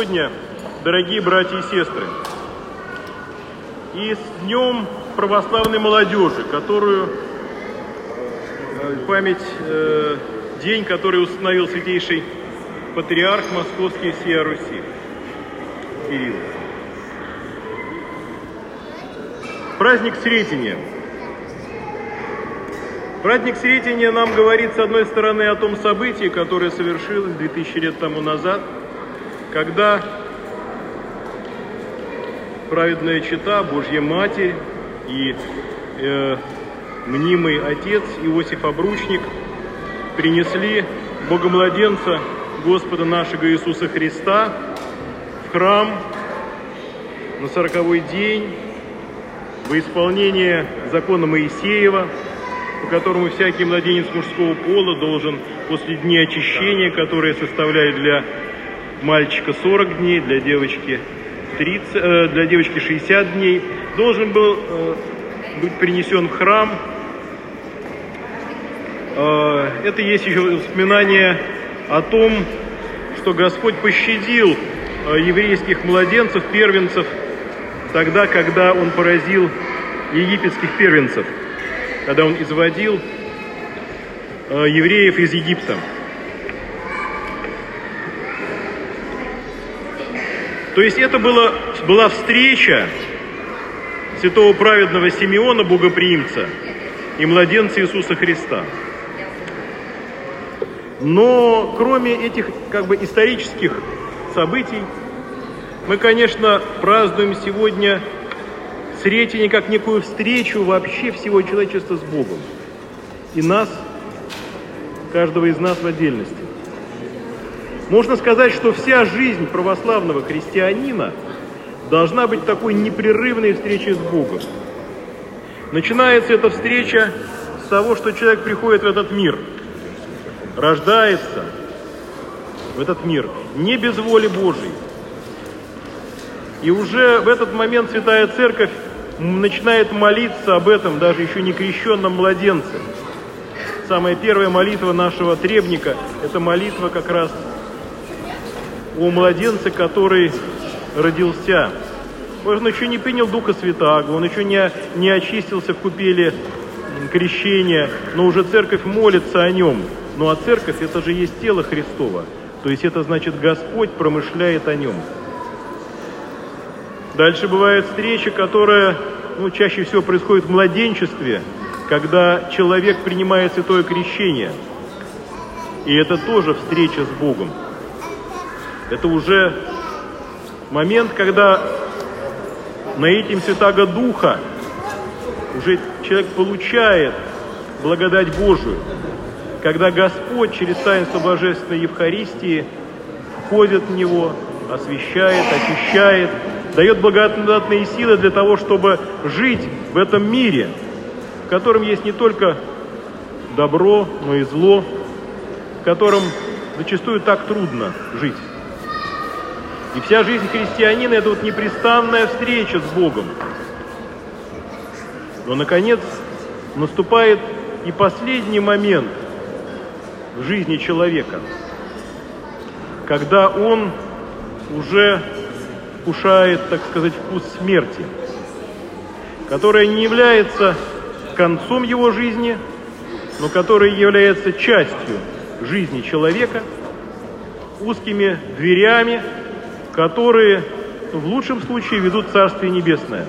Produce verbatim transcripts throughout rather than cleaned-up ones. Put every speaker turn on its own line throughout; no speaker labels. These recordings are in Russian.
Господня, дорогие братья и сестры, и с Днем православной молодежи, которую память, э, день, который установил святейший патриарх Московский и всея Руси Кирилл. Праздник Сретения. Праздник Сретения нам говорит, с одной стороны, о том событии, которое совершилось две тысячи лет тому назад, когда праведная чета, Божья Матерь и э, мнимый отец Иосиф Обручник принесли Богомладенца Господа нашего Иисуса Христа в храм на сороковой день во исполнение закона Моисеева, по которому всякий младенец мужского пола должен после дней очищения, которые составляют для мальчика сорок дней, для девочки, тридцать, э, для девочки шестьдесят дней, должен был э, быть принесен в храм. Э, это есть еще воспоминание о том, что Господь пощадил э, еврейских младенцев, первенцев, тогда, когда Он поразил египетских первенцев, когда Он изводил э, евреев из Египта. То есть это была, была встреча святого праведного Симеона, богоприимца, и младенца Иисуса Христа. Но кроме этих как бы исторических событий, мы, конечно, празднуем сегодня Сретение как некую встречу вообще всего человечества с Богом. И нас, каждого из нас в отдельности. Можно сказать, что вся жизнь православного христианина должна быть такой непрерывной встречей с Богом. Начинается эта встреча с того, что человек приходит в этот мир, рождается в этот мир не без воли Божией. И уже в этот момент Святая Церковь начинает молиться об этом даже еще не крещенном младенце. Самая первая молитва нашего требника – это молитва как раз о младенце, который родился. Он еще не принял Духа Святаго, он еще не, не очистился в купели крещения, но уже Церковь молится о нем. Ну а Церковь – это же есть тело Христово, то есть это значит Господь промышляет о нем. Дальше бывает встреча, которая ну, чаще всего происходит в младенчестве, когда человек принимает святое крещение. И это тоже встреча с Богом. Это уже момент, когда наитием Святаго Духа уже человек получает благодать Божию, когда Господь через таинство Божественной Евхаристии входит в него, освящает, очищает, дает благодатные силы для того, чтобы жить в этом мире, в котором есть не только добро, но и зло, в котором зачастую так трудно жить. И вся жизнь христианина – это вот непрестанная встреча с Богом. Но, наконец, наступает и последний момент в жизни человека, когда он уже вкушает, так сказать, вкус смерти, которая не является концом его жизни, но которая является частью жизни человека, узкими дверями, которые в лучшем случае ведут в Царствие Небесное.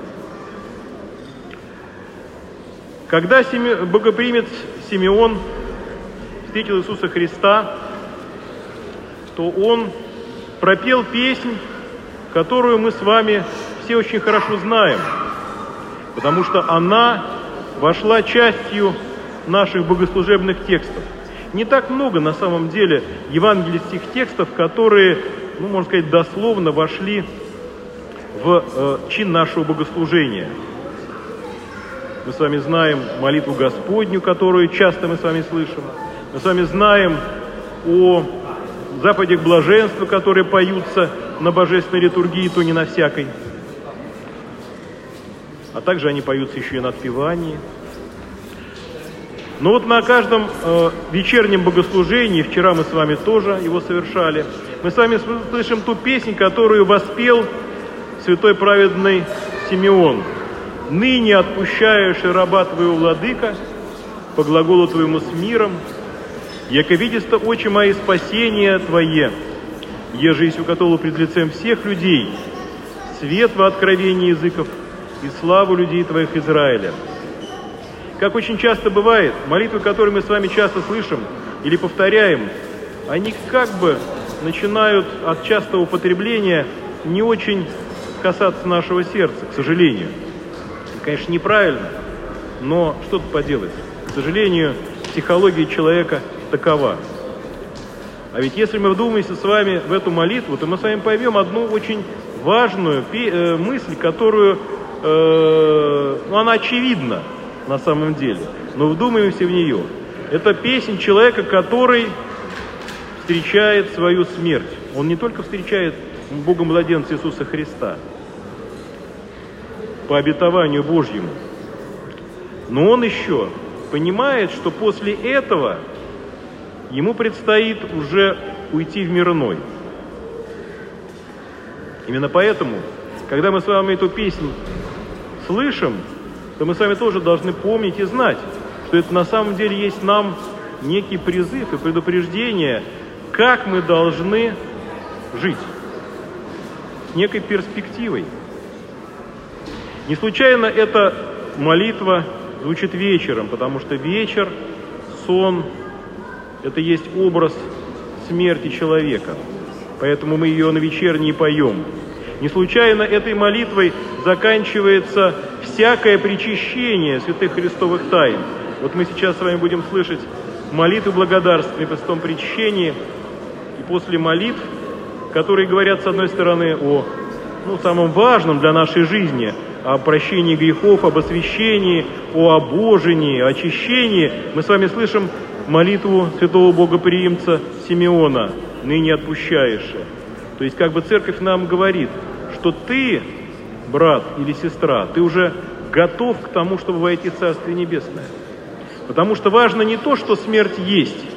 Когда Симе... богоприимец Симеон встретил Иисуса Христа, то он пропел песнь, которую мы с вами все очень хорошо знаем, потому что она вошла частью наших богослужебных текстов. Не так много на самом деле евангельских текстов, которые, ну, можно сказать, дословно вошли в э, чин нашего богослужения. Мы с вами знаем молитву Господню, которую часто мы с вами слышим. Мы с вами знаем о заповедях блаженства, которые поются на божественной литургии, то не на всякой. А также они поются еще и на отпевании. Но вот на каждом э, вечернем богослужении, вчера мы с вами тоже его совершали, мы с вами слышим ту песнь, которую воспел святой праведный Симеон. «Ныне отпущаешь и раба твоего, владыка, по глаголу твоему с миром, яко видисто очи мои спасение твое, еже есть укатолу пред лицем всех людей, свет во откровении языков и славу людей твоих Израиля». Как очень часто бывает, молитвы, которые мы с вами часто слышим или повторяем, они как бы начинают от частого употребления не очень касаться нашего сердца, к сожалению. Конечно, неправильно, но что тут поделать? К сожалению, психология человека такова. А ведь если мы вдумаемся с вами в эту молитву, то мы с вами поймем одну очень важную мысль, которую, э, ну, она очевидна на самом деле, но вдумаемся в нее. Это песнь человека, который встречает свою смерть. Он не только встречает Бога-младенца Иисуса Христа по обетованию Божьему, но он еще понимает, что после этого ему предстоит уже уйти в мир иной. Именно поэтому, когда мы с вами эту песнь слышим, то мы с вами тоже должны помнить и знать, что это на самом деле есть нам некий призыв и предупреждение, как мы должны жить, с некой перспективой. Не случайно эта молитва звучит вечером, потому что вечер, сон – это есть образ смерти человека. Поэтому мы ее на вечерней поем. Не случайно этой молитвой заканчивается всякое причащение святых христовых тайн. Вот мы сейчас с вами будем слышать молитвы благодарственные при святом причащении, и после молитв, которые говорят, с одной стороны, о ну, самом важном для нашей жизни, о прощении грехов, об освящении, о обожении, о очищении, мы с вами слышим молитву святого богоприимца Симеона «Ныне отпущаешь». То есть как бы церковь нам говорит, что ты, брат или сестра, ты уже готов к тому, чтобы войти в Царствие Небесное. Потому что важно не то, что смерть есть,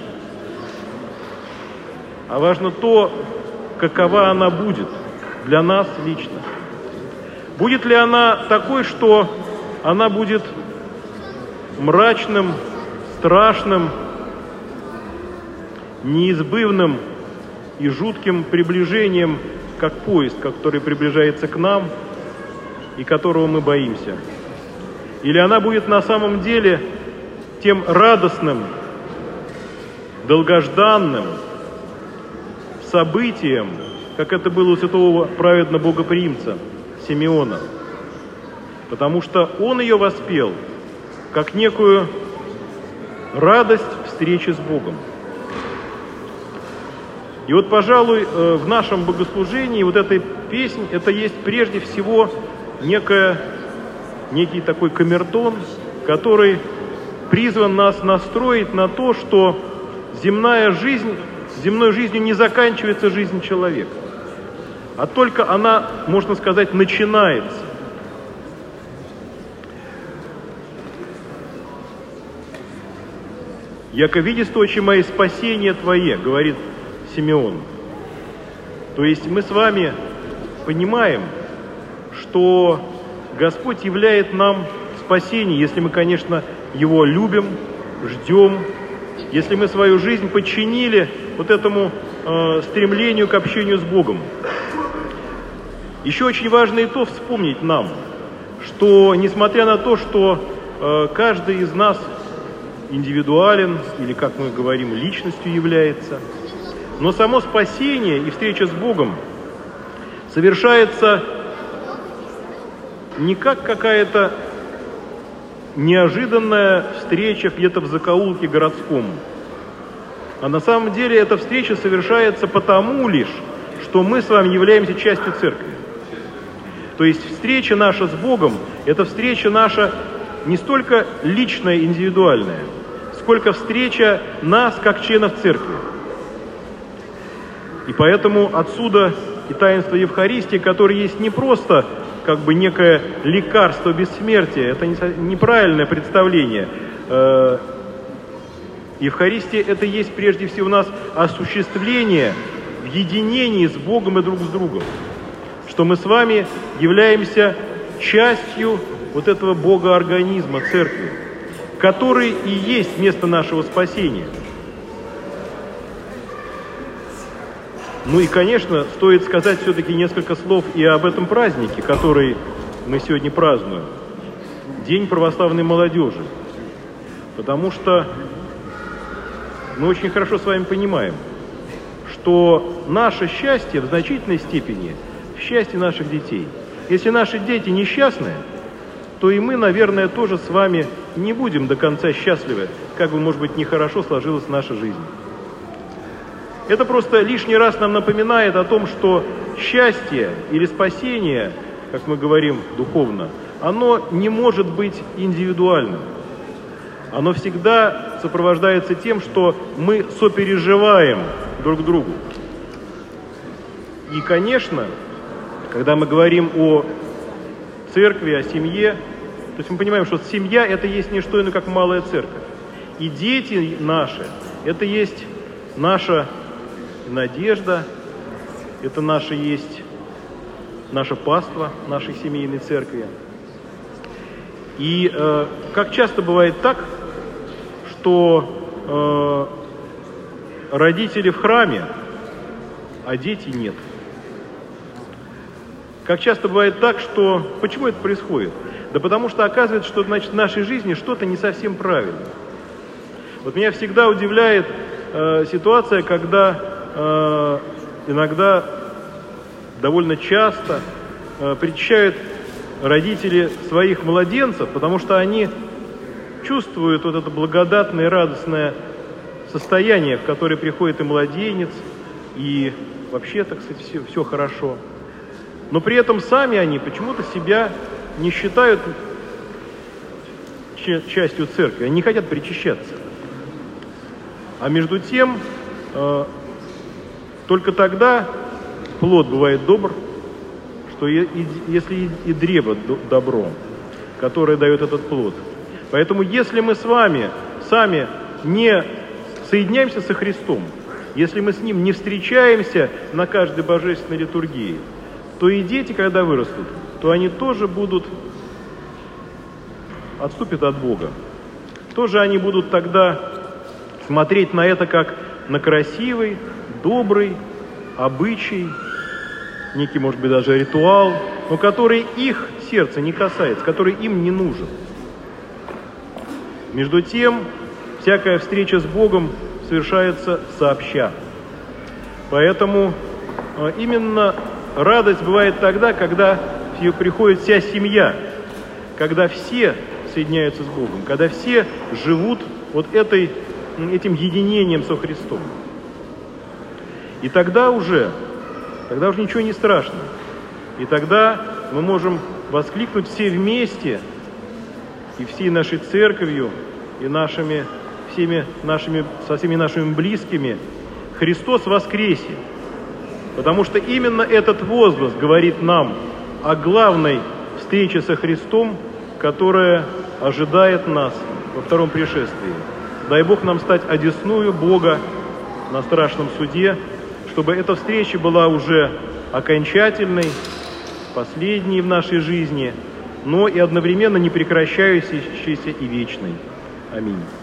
а важно то, какова она будет для нас лично. Будет ли она такой, что она будет мрачным, страшным, неизбывным и жутким приближением, как поезд, который приближается к нам и которого мы боимся? Или она будет на самом деле тем радостным, долгожданным событием, как это было у святого праведного богоприимца Симеона? Потому что он ее воспел как некую радость встречи с Богом. И вот, пожалуй, в нашем богослужении вот эта песнь, это есть прежде всего некая, некий такой камертон, который призван нас настроить на то, что земная жизнь, земной жизнью не заканчивается жизнь человека, а только она, можно сказать, начинается. «Яко видишь, очи мои, спасение твое», говорит Симеон. То есть мы с вами понимаем, что Господь являет нам спасение, если мы, конечно, Его любим, ждем, если мы свою жизнь подчинили вот этому э, стремлению к общению с Богом. Еще очень важно и то вспомнить нам, что несмотря на то, что э, каждый из нас индивидуален, или, как мы говорим, личностью является, но само спасение и встреча с Богом совершается не как какая-то неожиданная встреча где-то в закоулке городском, а на самом деле эта встреча совершается потому лишь, что мы с вами являемся частью церкви. То есть встреча наша с Богом – это встреча наша не столько личная, индивидуальная, сколько встреча нас как членов церкви. И поэтому отсюда и таинство Евхаристии, которое есть не просто как бы некое лекарство бессмертия, это неправильное представление. Евхаристия – это есть прежде всего у нас осуществление единении с Богом и друг с другом, что мы с вами являемся частью вот этого Бога-организма, церкви, который и есть место нашего спасения. Ну и, конечно, стоит сказать все-таки несколько слов и об этом празднике, который мы сегодня празднуем. День православной молодежи. Потому что мы очень хорошо с вами понимаем, что наше счастье в значительной степени в счастье наших детей. Если наши дети несчастны, то и мы, наверное, тоже с вами не будем до конца счастливы, как бы, может быть, нехорошо сложилась наша жизнь. Это просто лишний раз нам напоминает о том, что счастье или спасение, как мы говорим духовно, оно не может быть индивидуальным. Оно всегда сопровождается тем, что мы сопереживаем друг другу. И, конечно, когда мы говорим о церкви, о семье, то есть мы понимаем, что семья – это есть не что иное, как малая церковь. И дети наши – это есть наша надежда, это наша есть наша паства нашей семейной церкви. И э, как часто бывает так, что э, родители в храме, а дети нет. Как часто бывает так, что... Почему это происходит? Да потому что оказывается, что, значит, в нашей жизни что-то не совсем правильно. Вот меня всегда удивляет э, ситуация, когда э, иногда, довольно часто, э, причащают родители своих младенцев, потому что они чувствуют вот это благодатное, радостное состояние, в которое приходит и младенец, и вообще, так сказать, все, все хорошо. Но при этом сами они почему-то себя не считают частью церкви, они не хотят причащаться. А между тем, э, только тогда плод бывает добр, что и, и, если и, и древо добро, которое дает этот плод. Поэтому если мы с вами сами не соединяемся со Христом, если мы с Ним не встречаемся на каждой божественной литургии, то и дети, когда вырастут, то они тоже будут, отступят от Бога. Тоже они будут тогда смотреть на это как на красивый, добрый обычай, некий, может быть, даже ритуал, но который их сердце не касается, который им не нужен. Между тем, всякая встреча с Богом совершается сообща. Поэтому именно радость бывает тогда, когда приходит вся семья, когда все соединяются с Богом, когда все живут вот этой, этим единением со Христом. И тогда уже, тогда уже ничего не страшно. И тогда мы можем воскликнуть все вместе, и всей нашей церковью, и нашими, всеми нашими, со всеми нашими близкими: «Христос воскресе!» Потому что именно этот возглас говорит нам о главной встрече со Христом, которая ожидает нас во втором пришествии. Дай Бог нам стать одесную Бога на страшном суде, чтобы эта встреча была уже окончательной, последней в нашей жизни, но и одновременно не прекращающейся и вечной. Аминь.